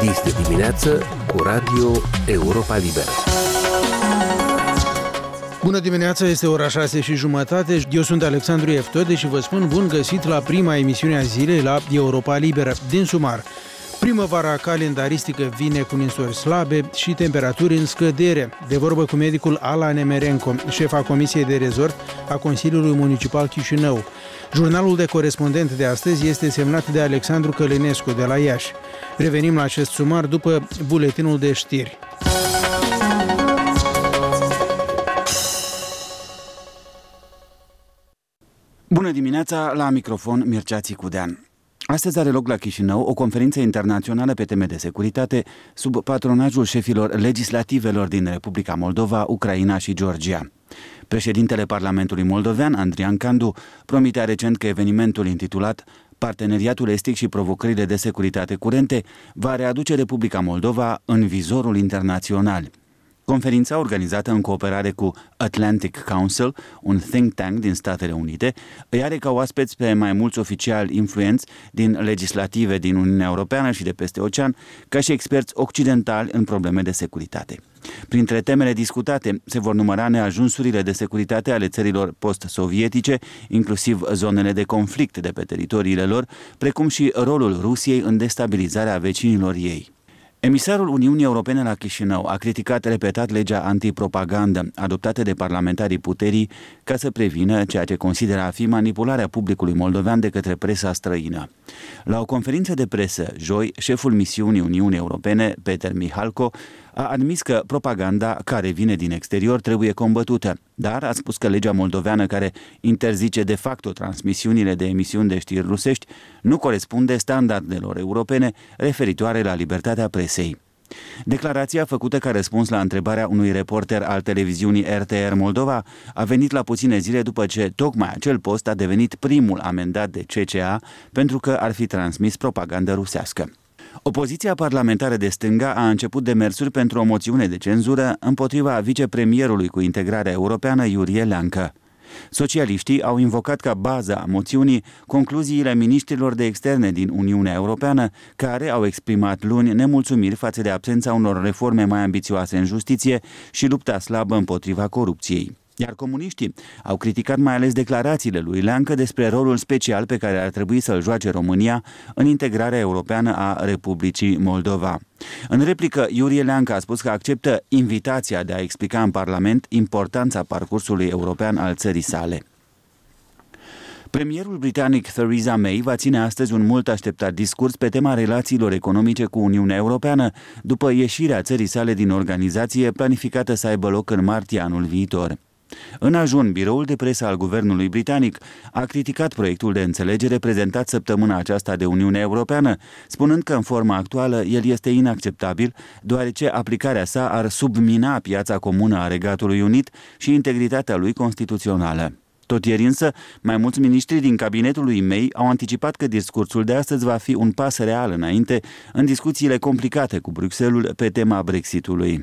Este dimineață cu Radio Europa Liberă. Bună dimineața, este ora 6:30. Eu sunt Alexandru Eftode și vă spun bun găsit la prima emisiune a zilei la Europa Liberă. Din sumar, primăvara calendaristică vine cu ninsori slabe și temperaturi în scădere. De vorbă cu medicul Ala Nemerenco, șefa Comisiei de Rezort a Consiliului Municipal Chișinău. Jurnalul de corespondent de astăzi este semnat de Alexandru Călinescu de la Iași. Revenim la acest sumar după buletinul de știri. Bună dimineața, la microfon Mircea Țicudean. Astăzi are loc la Chișinău o conferință internațională pe teme de securitate sub patronajul șefilor legislativelor din Republica Moldova, Ucraina și Georgia. Președintele Parlamentului Moldovean, Andrian Candu, promitea recent că evenimentul intitulat Parteneriatul estic și provocările de securitate curente va readuce Republica Moldova în vizorul internațional. Conferința, organizată în cooperare cu Atlantic Council, un think tank din Statele Unite, îi are ca oaspeți pe mai mulți oficiali influenți din legislative din Uniunea Europeană și de peste ocean, ca și experți occidentali în probleme de securitate. Printre temele discutate se vor număra neajunsurile de securitate ale țărilor post-sovietice, inclusiv zonele de conflict de pe teritoriile lor, precum și rolul Rusiei în destabilizarea vecinilor ei. Emisarul Uniunii Europene la Chișinău a criticat repetat legea antipropagandă adoptată de parlamentarii puterii ca să prevină ceea ce consideră a fi manipularea publicului moldovean de către presa străină. La o conferință de presă, joi, șeful misiunii Uniunii Europene, Peter Mihalko, a admis că propaganda care vine din exterior trebuie combătută, dar a spus că legea moldoveană care interzice de facto transmisiunile de emisiuni de știri rusești nu corespunde standardelor europene referitoare la libertatea presei. Declarația făcută ca răspuns la întrebarea unui reporter al televiziunii RTR Moldova a venit la puține zile după ce tocmai acel post a devenit primul amendat de CCA pentru că ar fi transmis propagandă rusească. Opoziția parlamentară de stânga a început demersuri pentru o moțiune de cenzură împotriva vicepremierului cu integrarea europeană Iurie Leancă. Socialiștii au invocat ca bază a moțiunii concluziile miniștrilor de externe din Uniunea Europeană, care au exprimat luni nemulțumiri față de absența unor reforme mai ambițioase în justiție și lupta slabă împotriva corupției. Iar comuniștii au criticat mai ales declarațiile lui Leancă despre rolul special pe care ar trebui să-l joace România în integrarea europeană a Republicii Moldova. În replică, Iurie Leancă a spus că acceptă invitația de a explica în Parlament importanța parcursului european al țării sale. Premierul britanic Theresa May va ține astăzi un mult așteptat discurs pe tema relațiilor economice cu Uniunea Europeană, după ieșirea țării sale din organizație planificată să aibă loc în martie anul viitor. În ajun, biroul de presă al guvernului britanic a criticat proiectul de înțelegere prezentat săptămâna aceasta de Uniunea Europeană, spunând că în forma actuală el este inacceptabil, deoarece aplicarea sa ar submina piața comună a Regatului Unit și integritatea lui constituțională. Tot ieri însă, mai mulți miniștri din cabinetul lui May au anticipat că discursul de astăzi va fi un pas real înainte în discuțiile complicate cu Bruxelles pe tema Brexitului.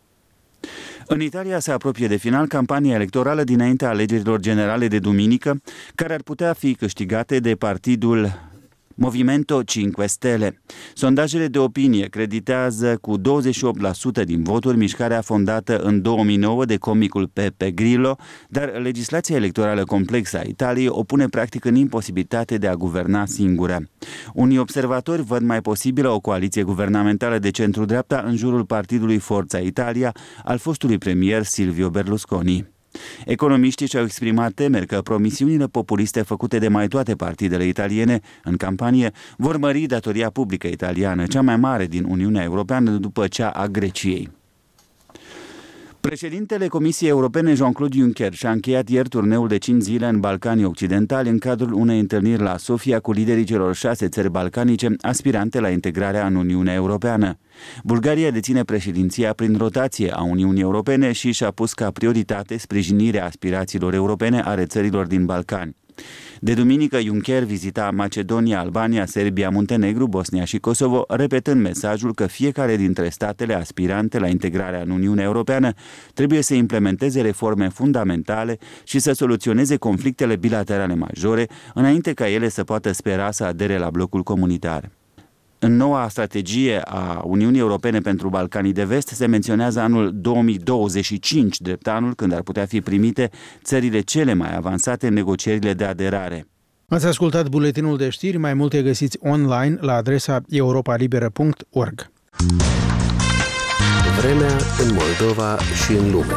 În Italia se apropie de final campania electorală dinaintea alegerilor generale de duminică, care ar putea fi câștigate de partidul Movimento 5 Stelle. Sondajele de opinie creditează cu 28% din voturi mișcarea fondată în 2009 de comicul Pepe Grillo, dar legislația electorală complexă a Italiei o pune practic în imposibilitate de a guverna singură. Unii observatori văd mai posibilă o coaliție guvernamentală de centru-dreapta în jurul partidului Forza Italia al fostului premier Silvio Berlusconi. Economiștii și-au exprimat temeri că promisiunile populiste făcute de mai toate partidele italiene în campanie vor mări datoria publică italiană, cea mai mare din Uniunea Europeană după cea a Greciei. Președintele Comisiei Europene Jean-Claude Juncker și-a încheiat ieri turneul de 5 zile în Balcanii Occidentali în cadrul unei întâlniri la Sofia cu liderii celor 6 țări balcanice aspirante la integrarea în Uniunea Europeană. Bulgaria deține președinția prin rotație a Uniunii Europene și și-a pus ca prioritate sprijinirea aspirațiilor europene ale țărilor din Balcani. De duminică, Juncker vizita Macedonia, Albania, Serbia, Muntenegru, Bosnia și Kosovo, repetând mesajul că fiecare dintre statele aspirante la integrarea în Uniunea Europeană trebuie să implementeze reforme fundamentale și să soluționeze conflictele bilaterale majore, înainte ca ele să poată spera să adere la blocul comunitar. În noua strategie a Uniunii Europene pentru Balcanii de Vest se menționează anul 2025, drept anul când ar putea fi primite țările cele mai avansate în negocierile de aderare. Ați ascultat buletinul de știri, mai multe găsiți online la adresa europalibera.org. Vremea în Moldova și în lume.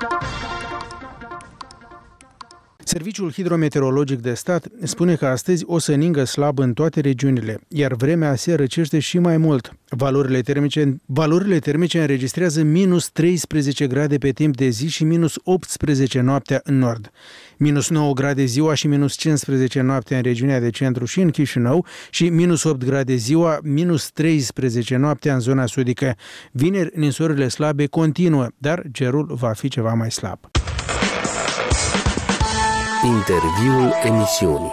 Serviciul Hidrometeorologic de Stat spune că astăzi o să ningă slab în toate regiunile, iar vremea se răcește și mai mult. Valorile termice înregistrează minus 13 grade pe timp de zi și minus 18 noaptea în nord. Minus 9 grade ziua și minus 15 noaptea în regiunea de centru și în Chișinău și minus 8 grade ziua, minus 13 noaptea în zona sudică. Vineri, ninsorile slabe continuă, dar cerul va fi ceva mai slab. Interviul emisiunii.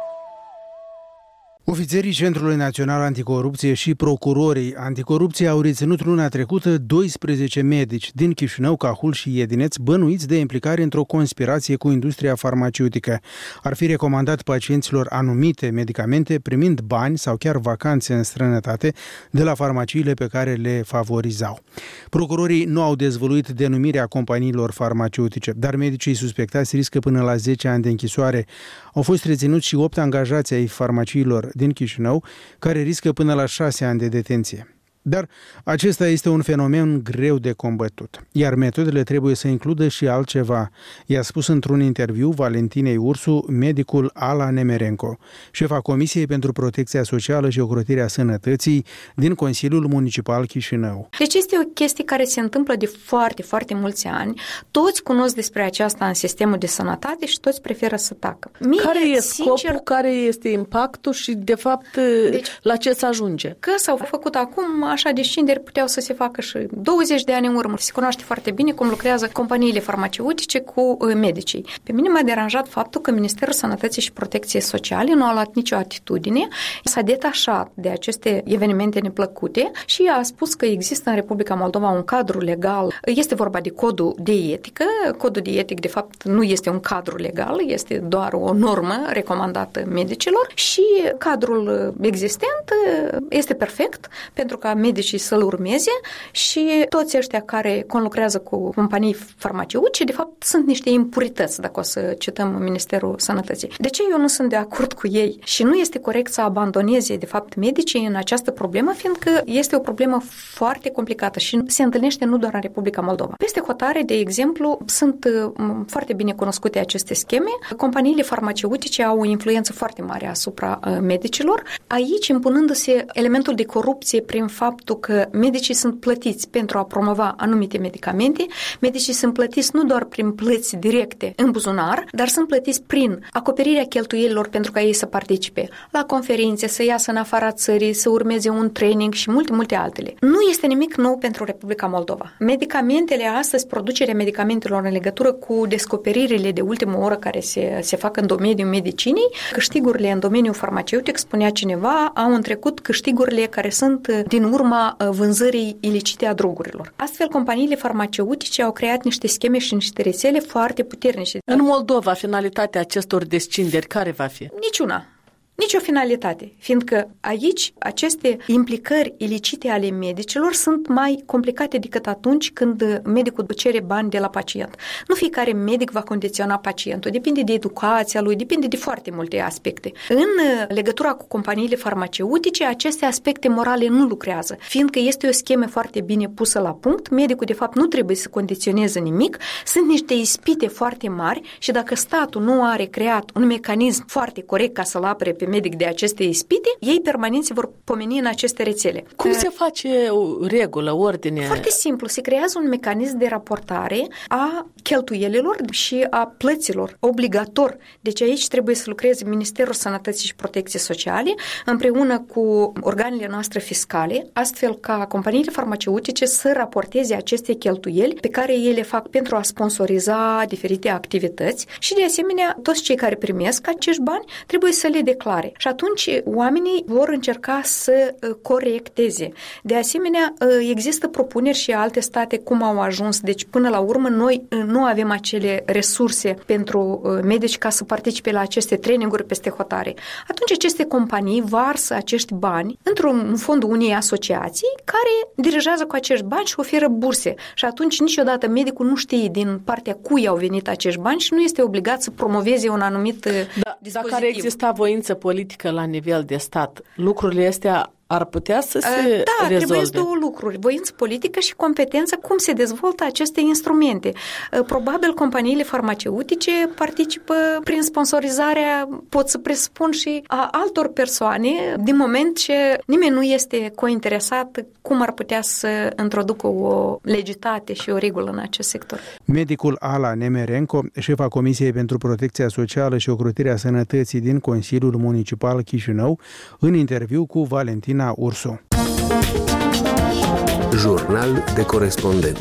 Ofițerii Centrului Național Anticorupție și procurorii anticorupție au reținut luna trecută 12 medici din Chișinău, Cahul și Iedineț bănuiți de implicare într-o conspirație cu industria farmaceutică. Ar fi recomandat pacienților anumite medicamente primind bani sau chiar vacanțe în străinătate de la farmaciile pe care le favorizau. Procurorii nu au dezvăluit denumirea companiilor farmaceutice, dar medicii suspectați riscă până la 10 ani de închisoare. Au fost reținuți și 8 angajați ai farmaciilor din Chișinău, care riscă până la 6 ani de detenție. Dar acesta este un fenomen greu de combătut, iar metodele trebuie să includă și altceva, i-a spus într-un interviu Valentinei Ursu, medicul Ala Nemerenco, șefa Comisiei pentru Protecția Socială și Ocrotirea Sănătății din Consiliul Municipal Chișinău. Deci este o chestie care se întâmplă de foarte, foarte mulți ani. Toți cunosc despre aceasta în sistemul de sănătate și toți preferă să tacă. Care e scopul, care este impactul și, de fapt, la ce se ajunge? Că s-au făcut acum așa descinderi, puteau să se facă și 20 de ani în urmă. Se cunoaște foarte bine cum lucrează companiile farmaceutice cu medicii. Pe mine m-a deranjat faptul că Ministerul Sănătății și Protecției Sociale nu a luat nicio atitudine, s-a detașat de aceste evenimente neplăcute și a spus că există în Republica Moldova un cadru legal. Este vorba de codul de etică. Codul de etică, de fapt, nu este un cadru legal, este doar o normă recomandată medicilor și cadrul existent este perfect pentru ca medicii să-l urmeze și toți ăștia care conlucrează cu companii farmaceutice, de fapt, sunt niște impurități, dacă o să cităm Ministerul Sănătății. De ce eu nu sunt de acord cu ei? Și nu este corect să abandoneze, de fapt, medicii în această problemă, fiindcă este o problemă foarte complicată și se întâlnește nu doar în Republica Moldova. Peste hotare, de exemplu, sunt foarte bine cunoscute aceste scheme. Companiile farmaceutice au o influență foarte mare asupra medicilor, aici impunându-se elementul de corupție prin faptul că medicii sunt plătiți pentru a promova anumite medicamente, medicii sunt plătiți nu doar prin plăți directe în buzunar, dar sunt plătiți prin acoperirea cheltuielilor pentru ca ei să participe la conferințe, să iasă în afara țării, să urmeze un training și multe altele. Nu este nimic nou pentru Republica Moldova. Medicamentele astăzi, producerea medicamentelor în legătură cu descoperirile de ultimă oră care se fac în domeniul medicinei, câștigurile în domeniul farmaceutic, spunea cineva, au întrecut câștigurile care sunt din urma vânzării ilicite a drogurilor. Astfel, companiile farmaceutice au creat niște scheme și niște rețele foarte puternice. În Moldova, finalitatea acestor descinderi care va fi? Niciuna. Nicio finalitate, fiindcă aici aceste implicări ilicite ale medicilor sunt mai complicate decât atunci când medicul cere bani de la pacient. Nu fiecare medic va condiționa pacientul, depinde de educația lui, depinde de foarte multe aspecte. În legătura cu companiile farmaceutice, aceste aspecte morale nu lucrează, fiindcă este o schemă foarte bine pusă la punct, medicul de fapt nu trebuie să condiționeze nimic, sunt niște ispite foarte mari și dacă statul nu are creat un mecanism foarte corect ca să-l apere pe medic de aceste ispite, ei permanent se vor pomeni în aceste rețele. Cum se face o regulă, ordine? Foarte simplu, se creează un mecanism de raportare a cheltuielilor și a plăților obligator. Deci aici trebuie să lucreze Ministerul Sănătății și Protecției Sociale împreună cu organele noastre fiscale, astfel ca companiile farmaceutice să raporteze aceste cheltuieli pe care ei le fac pentru a sponsoriza diferite activități și de asemenea toți cei care primesc acești bani trebuie să le declare greșitoare. Și atunci oamenii vor încerca să corecteze. De asemenea, există propuneri și alte state cum au ajuns. Deci, până la urmă, noi nu avem acele resurse pentru medici ca să participe la aceste traininguri peste hotare. Atunci aceste companii varsă acești bani într-un fond unei asociații care dirigează cu acești bani și oferă burse. Și atunci niciodată medicul nu știe din partea cui au venit acești bani și nu este obligat să promoveze un anumit dispozitiv. Dacă ar exista voință politică la nivel de stat, lucrurile astea ar putea să se rezolve. Trebuie două lucruri, voință politică și competență, cum se dezvoltă aceste instrumente. Probabil companiile farmaceutice participă prin sponsorizarea, pot să presupun, și a altor persoane, din moment ce nimeni nu este cointeresat cum ar putea să introducă o legitate și o regulă în acest sector. Medicul Ala Nemerenko, șefa Comisiei pentru Protecția Socială și Ocrotirea Sănătății din Consiliul Municipal Chișinău, în interviu cu Valentina Urso. Jurnal de corespondent.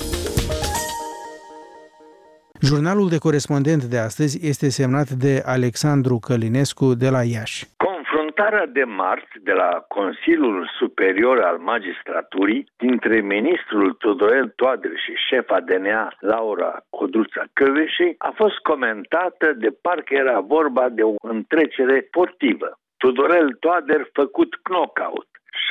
Jurnalul de corespondent de astăzi este semnat de Alexandru Călinescu de la Iași. Confruntarea de marți de la Consiliul Superior al Magistraturii dintre ministrul Tudorel Toader și șefa DNA Laura Codruța-Kövesi a fost comentată de parcă era vorba de o întrecere sportivă. Tudorel Toader făcut knockout,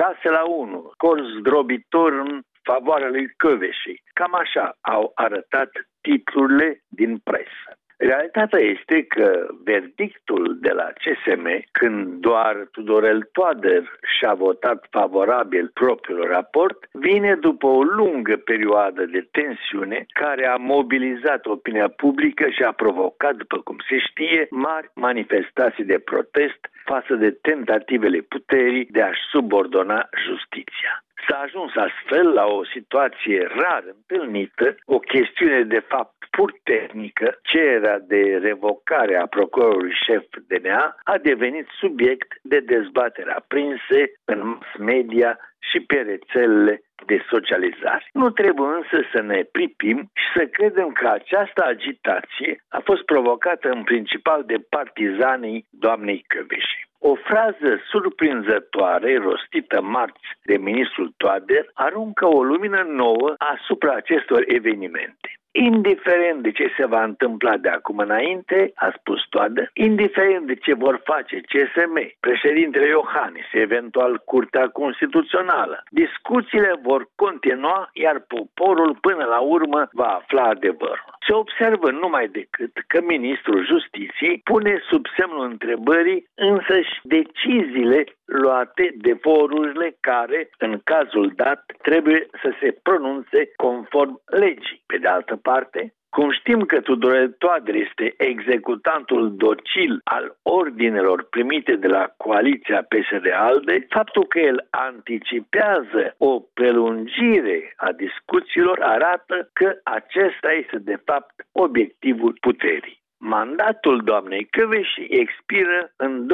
6-1, scor zdrobitor în favoarea lui Kövesi. Cam așa au arătat titlurile din presă. Realitatea este că verdictul de la CSM, când doar Tudorel Toader și-a votat favorabil propriul raport, vine după o lungă perioadă de tensiune care a mobilizat opinia publică și a provocat, după cum se știe, mari manifestații de protest față de tentativele puterii de a-și subordona justiția. S-a ajuns astfel la o situație rar întâlnită, o chestiune de fapt pur tehnică, cererea de revocare a procurorului șef DNA a devenit subiect de dezbatere aprinse în mass media și pe rețelele de socializare. Nu trebuie însă să ne pripim și să credem că această agitație a fost provocată în principal de partizanii doamnei Kövesi. O frază surprinzătoare rostită marți de ministrul Toader aruncă o lumină nouă asupra acestor evenimente. Indiferent de ce se va întâmpla de acum înainte, a spus Toader, indiferent de ce vor face CSM, președintele Iohannis, eventual Curtea Constituțională, discuțiile vor continua, iar poporul până la urmă va afla adevărul. Se observă numai decât că ministrul Justiției pune sub semnul întrebării însăși deciziile luate de forurile care, în cazul dat, trebuie să se pronunțe conform legii. Pe de altă parte, cum știm că Tudorel Toader este executantul docil al ordinelor primite de la coaliția PSD-ALDE, faptul că el anticipează o prelungire a discuțiilor arată că acesta este de fapt obiectivul puterii. Mandatul doamnei Kövesi expiră în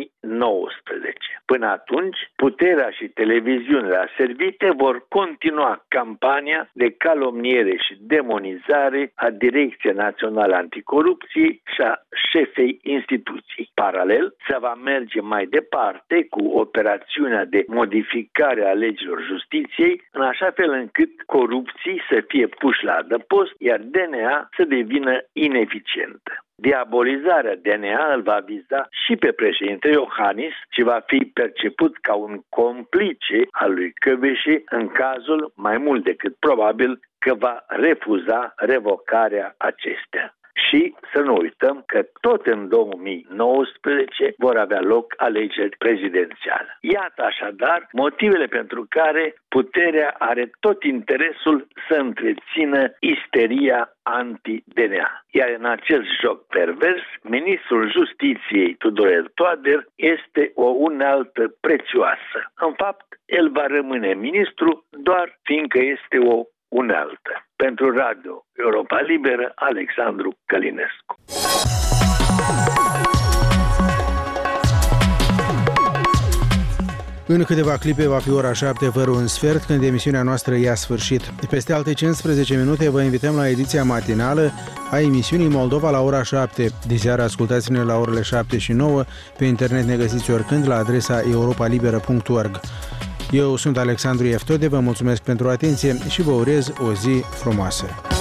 2019. Până atunci, puterea și televiziunile aservite vor continua campania de calomniere și demonizare a Direcției Naționale Anticorupție și a șefei instituției. Paralel, se va merge mai departe cu operațiunea de modificare a legilor justiției, în așa fel încât corupții să fie puși la adăpost, iar DNA să devină ineficientă. Diabolizarea DNA îl va viza și pe președintele Iohannis și va fi perceput ca un complice al lui Kövesi în cazul, mai mult decât probabil, că va refuza revocarea acestea. Și să nu uităm că tot în 2019 vor avea loc alegeri prezidențiale. Iată așadar motivele pentru care puterea are tot interesul să întrețină isteria anti-DNA. Iar în acest joc pervers, ministrul Justiției Tudorel Toader este o unealtă prețioasă. În fapt, el va rămâne ministru doar fiindcă este o unealtă. Pentru Radio Europa Liberă, Alexandru Călinescu. În câteva clipe va fi ora 7 fără un sfert, când emisiunea noastră ia sfârșit. Peste alte 15 minute vă invităm la ediția matinală a emisiunii Moldova la ora 7. Diseară ascultați-ne la orele 7 și 9. Pe internet ne găsiți oricând la adresa europalibera.org. Eu sunt Alexandru Eftode, vă mulțumesc pentru atenție și vă urez o zi frumoasă.